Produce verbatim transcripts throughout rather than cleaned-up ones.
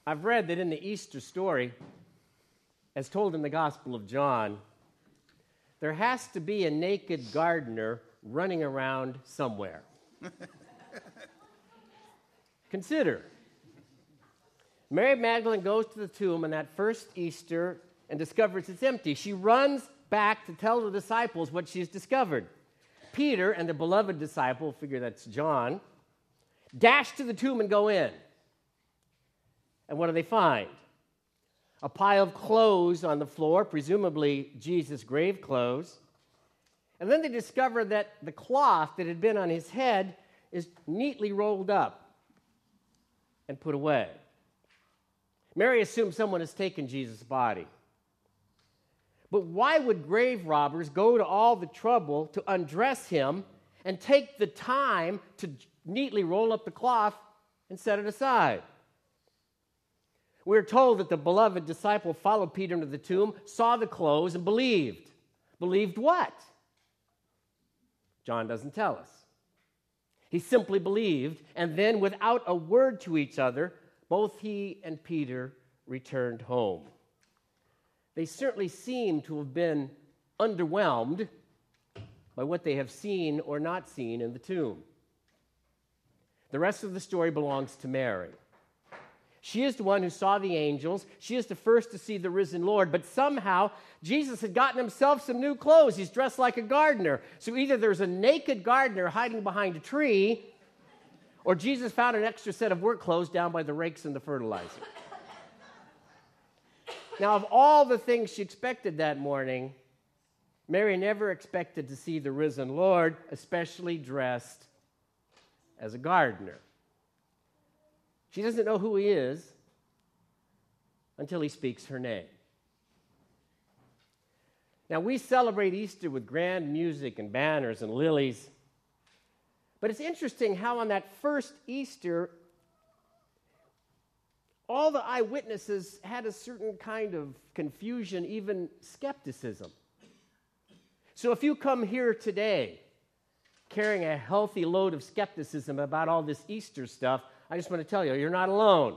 I've read that in the Easter story, as told in the Gospel of John, there has to be a naked gardener running around somewhere. Consider, Mary Magdalene goes to the tomb on that first Easter and discovers it's empty. She runs back to tell the disciples what she's discovered. Peter and the beloved disciple, figure that's John, dash to the tomb and go in. And what do they find? A pile of clothes on the floor, presumably Jesus' grave clothes. And then they discover that the cloth that had been on his head is neatly rolled up and put away. Mary assumes someone has taken Jesus' body. But why would grave robbers go to all the trouble to undress him and take the time to neatly roll up the cloth and set it aside? We're told that the beloved disciple followed Peter into the tomb, saw the clothes, and believed. Believed what? John doesn't tell us. He simply believed, and then without a word to each other, both he and Peter returned home. They certainly seem to have been underwhelmed by what they have seen or not seen in the tomb. The rest of the story belongs to Mary. She is the one who saw the angels. She is the first to see the risen Lord. But somehow, Jesus had gotten himself some new clothes. He's dressed like a gardener. So either there's a naked gardener hiding behind a tree, or Jesus found an extra set of work clothes down by the rakes and the fertilizer. Now, of all the things she expected that morning, Mary never expected to see the risen Lord, especially dressed as a gardener. She doesn't know who he is until he speaks her name. Now, we celebrate Easter with grand music and banners and lilies, but it's interesting how on that first Easter, all the eyewitnesses had a certain kind of confusion, even skepticism. So if you come here today carrying a healthy load of skepticism about all this Easter stuff, I just want to tell you, you're not alone.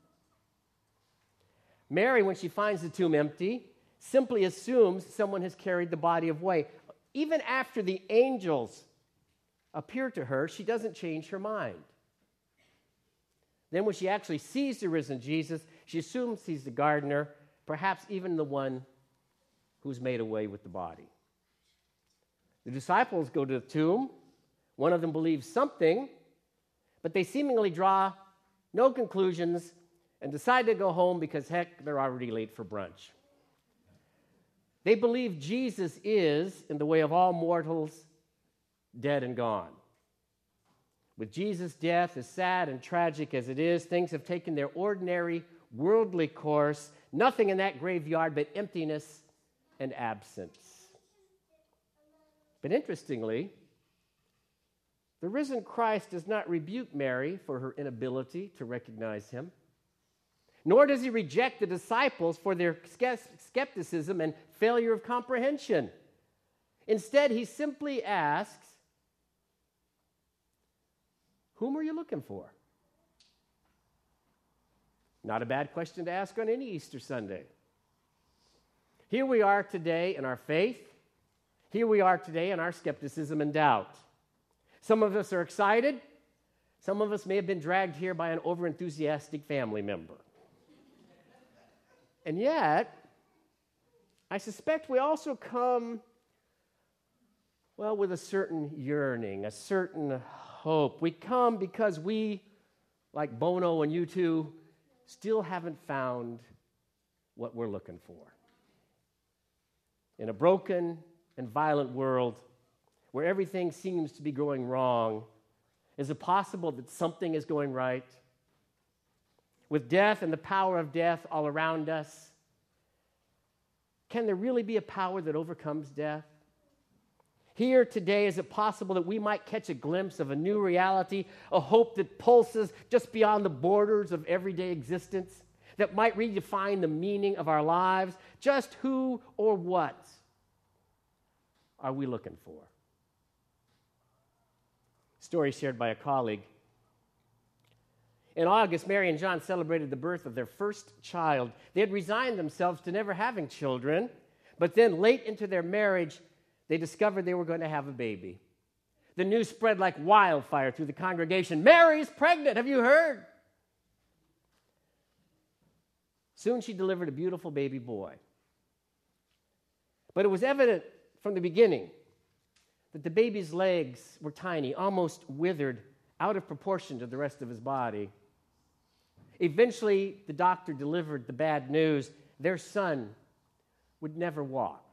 Mary, when she finds the tomb empty, simply assumes someone has carried the body away. Even after the angels appear to her, she doesn't change her mind. Then when she actually sees the risen Jesus, she assumes he's the gardener, perhaps even the one who's made away with the body. The disciples go to the tomb. One of them believes something, but they seemingly draw no conclusions and decide to go home because, heck, they're already late for brunch. They believe Jesus is, in the way of all mortals, dead and gone. With Jesus' death, as sad and tragic as it is, things have taken their ordinary, worldly course. Nothing in that graveyard but emptiness and absence. But interestingly, the risen Christ does not rebuke Mary for her inability to recognize him, nor does he reject the disciples for their skepticism and failure of comprehension. Instead, he simply asks, "Whom are you looking for?" Not a bad question to ask on any Easter Sunday. Here we are today in our faith. Here we are today in our skepticism and doubt. Some of us are excited. Some of us may have been dragged here by an overenthusiastic family member. And yet, I suspect we also come, well, with a certain yearning, a certain hope. We come because we, like Bono and U two, still haven't found what we're looking for. In a broken and violent world where everything seems to be going wrong, is it possible that something is going right? With death and the power of death all around us, can there really be a power that overcomes death? Here today, is it possible that we might catch a glimpse of a new reality, a hope that pulses just beyond the borders of everyday existence, that might redefine the meaning of our lives? Just who or what are we looking for? Story shared by a colleague. In August, Mary and John celebrated the birth of their first child. They had resigned themselves to never having children, but then late into their marriage, they discovered they were going to have a baby. The news spread like wildfire through the congregation. Mary's pregnant, have you heard? Soon she delivered a beautiful baby boy. But it was evident from the beginning that the baby's legs were tiny, almost withered, out of proportion to the rest of his body. Eventually, the doctor delivered the bad news. Their son would never walk.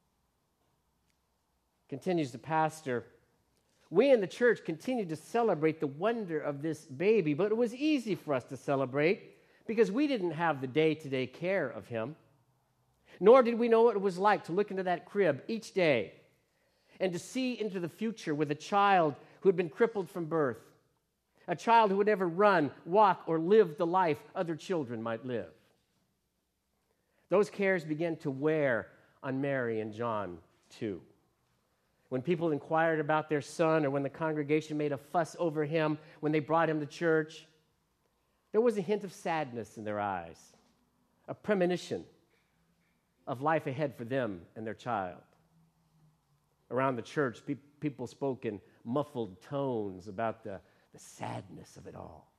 Continues the pastor. We in the church continued to celebrate the wonder of this baby, but it was easy for us to celebrate because we didn't have the day-to-day care of him, nor did we know what it was like to look into that crib each day and to see into the future with a child who had been crippled from birth, a child who would never run, walk, or live the life other children might live. Those cares began to wear on Mary and John, too. When people inquired about their son or when the congregation made a fuss over him, when they brought him to church, there was a hint of sadness in their eyes, a premonition of life ahead for them and their child. Around the church, pe- people spoke in muffled tones about the, the sadness of it all.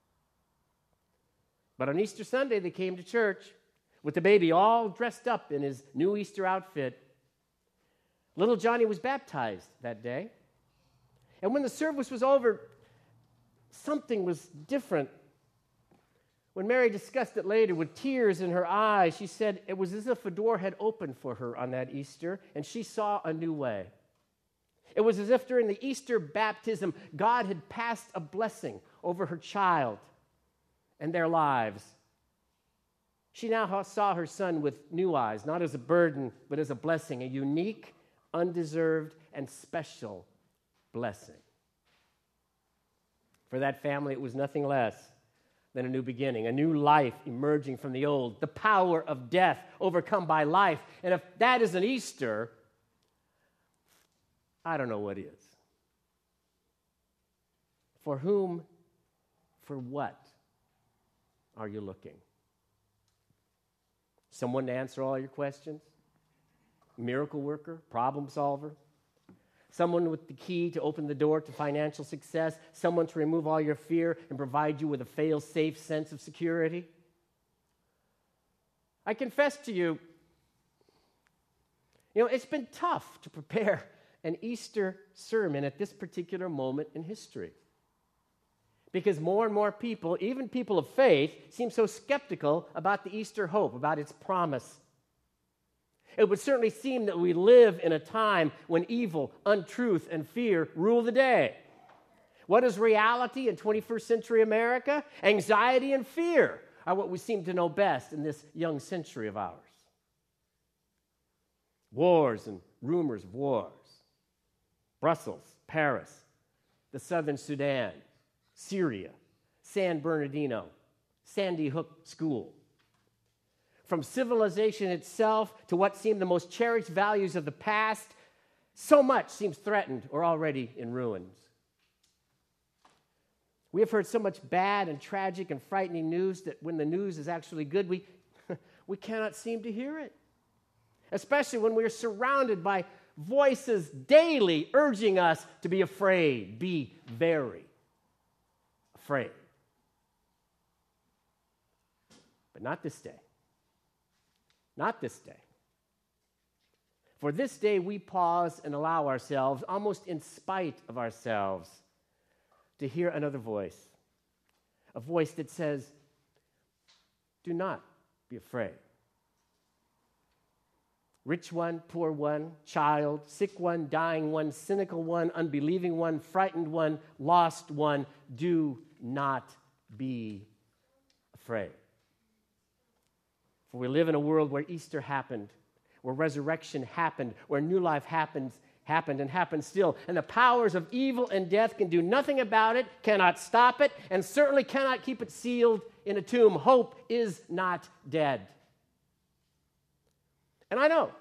But on Easter Sunday, they came to church with the baby all dressed up in his new Easter outfit. Little Johnny was baptized that day. And when the service was over, something was different. When Mary discussed it later with tears in her eyes, she said it was as if a door had opened for her on that Easter, and she saw a new way. It was as if during the Easter baptism, God had passed a blessing over her child and their lives. She now saw her son with new eyes, not as a burden, but as a blessing, a unique, undeserved, and special blessing. For that family, it was nothing less than a new beginning, a new life emerging from the old, the power of death overcome by life. And if that isn't Easter, I don't know what is. For whom, for what are you looking? Someone to answer all your questions? Miracle worker, problem solver, someone with the key to open the door to financial success, someone to remove all your fear and provide you with a fail-safe sense of security. I confess to you, you know, it's been tough to prepare an Easter sermon at this particular moment in history because more and more people, even people of faith, seem so skeptical about the Easter hope, about its promise. It would certainly seem that we live in a time when evil, untruth, and fear rule the day. What is reality in twenty-first century America? Anxiety and fear are what we seem to know best in this young century of ours. Wars and rumors of wars. Brussels, Paris, the southern Sudan, Syria, San Bernardino, Sandy Hook School. From civilization itself to what seemed the most cherished values of the past, so much seems threatened or already in ruins. We have heard so much bad and tragic and frightening news that when the news is actually good, we, we cannot seem to hear it. Especially when we are surrounded by voices daily urging us to be afraid, be very afraid. But not this day. Not this day. For this day, we pause and allow ourselves, almost in spite of ourselves, to hear another voice. A voice that says, do not be afraid. Rich one, poor one, child, sick one, dying one, cynical one, unbelieving one, frightened one, lost one, do not be afraid. For we live in a world where Easter happened, where resurrection happened, where new life happens, happened and happens still. And the powers of evil and death can do nothing about it, cannot stop it, and certainly cannot keep it sealed in a tomb. Hope is not dead. And I know,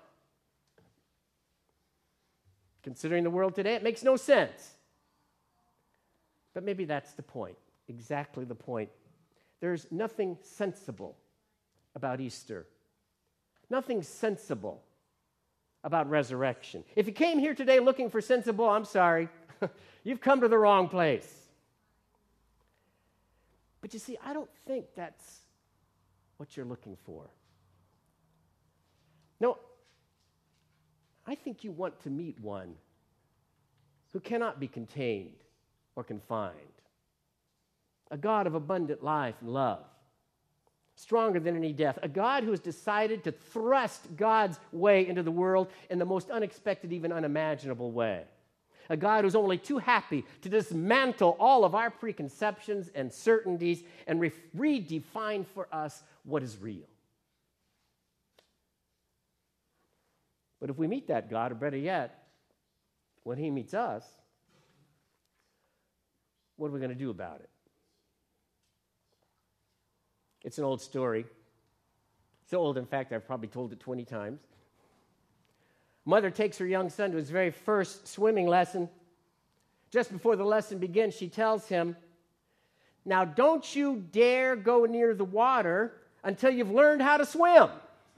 considering the world today, it makes no sense. But maybe that's the point. exactly the point. There's nothing sensible about Easter. Nothing sensible about resurrection. If you came here today looking for sensible, I'm sorry. You've come to the wrong place. But you see, I don't think that's what you're looking for. No, I think you want to meet one who cannot be contained or confined. A God of abundant life and love, stronger than any death. A God who has decided to thrust God's way into the world in the most unexpected, even unimaginable way. A God who's only too happy to dismantle all of our preconceptions and certainties and re- redefine for us what is real. But if we meet that God, or better yet, when he meets us, what are we going to do about it? It's an old story. So old, in fact, I've probably told it twenty times. Mother takes her young son to his very first swimming lesson. Just before the lesson begins, she tells him, "Now don't you dare go near the water until you've learned how to swim."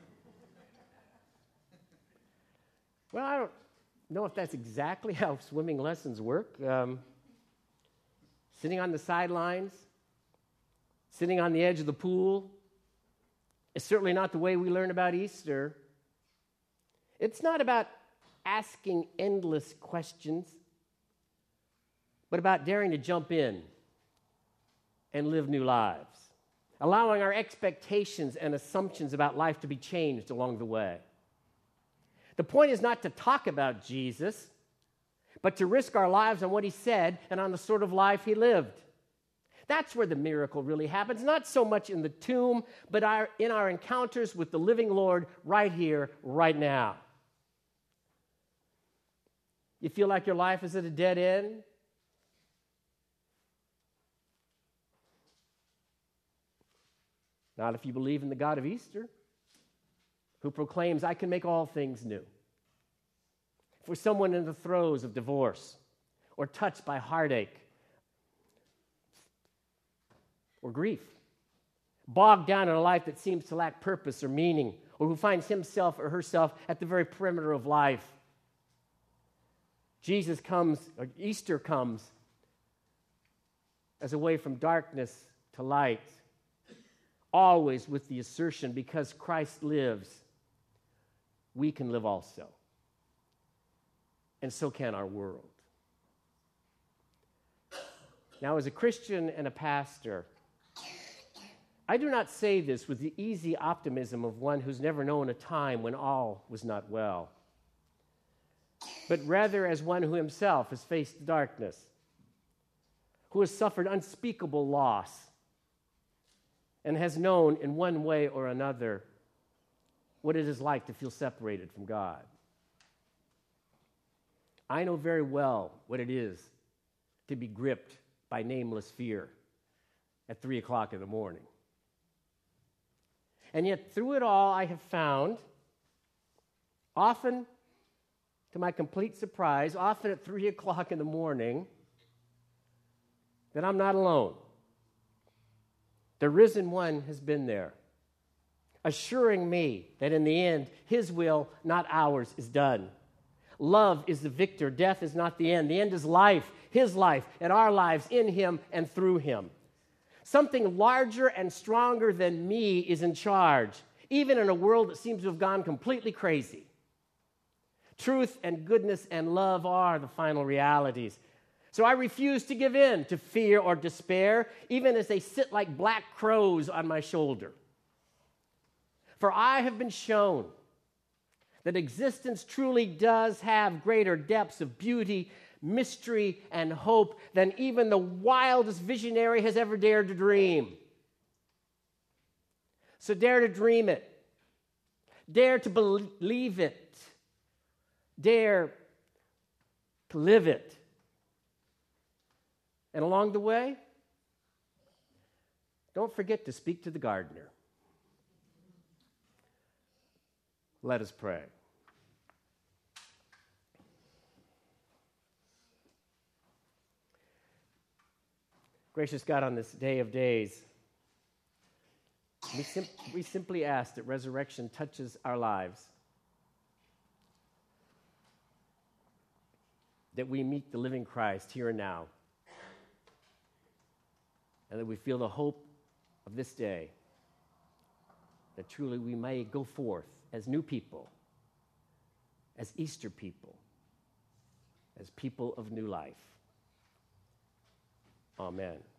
Well, I don't know if that's exactly how swimming lessons work. Um, sitting on the sidelines, sitting on the edge of the pool, is certainly not the way we learn about Easter. It's not about asking endless questions, but about daring to jump in and live new lives, allowing our expectations and assumptions about life to be changed along the way. The point is not to talk about Jesus, but to risk our lives on what he said and on the sort of life he lived. That's where the miracle really happens, not so much in the tomb, but our, in our encounters with the living Lord right here, right now. You feel like your life is at a dead end? Not if you believe in the God of Easter, who proclaims, "I can make all things new." For someone in the throes of divorce, or touched by heartache, or grief, bogged down in a life that seems to lack purpose or meaning, or who finds himself or herself at the very perimeter of life, Jesus comes, or Easter comes, as a way from darkness to light, always with the assertion, because Christ lives, we can live also. And so can our world. Now, as a Christian and a pastor, I do not say this with the easy optimism of one who's never known a time when all was not well, but rather as one who himself has faced darkness, who has suffered unspeakable loss, and has known in one way or another what it is like to feel separated from God. I know very well what it is to be gripped by nameless fear at three o'clock in the morning. And yet, through it all, I have found, often to my complete surprise, often at three o'clock in the morning, that I'm not alone. The risen one has been there, assuring me that in the end, his will, not ours, is done. Love is the victor. Death is not the end. The end is life, his life, and our lives in him and through him. Something larger and stronger than me is in charge, even in a world that seems to have gone completely crazy. Truth and goodness and love are the final realities. So I refuse to give in to fear or despair, even as they sit like black crows on my shoulder. For I have been shown that existence truly does have greater depths of beauty, mystery, and hope than even the wildest visionary has ever dared to dream. So dare to dream it. Dare to believe it. Dare to live it. And along the way, don't forget to speak to the gardener. Let us pray. Gracious God, on this day of days, we, sim- we simply ask that resurrection touches our lives, that we meet the living Christ here and now, and that we feel the hope of this day, that truly we may go forth as new people, as Easter people, as people of new life. Amen.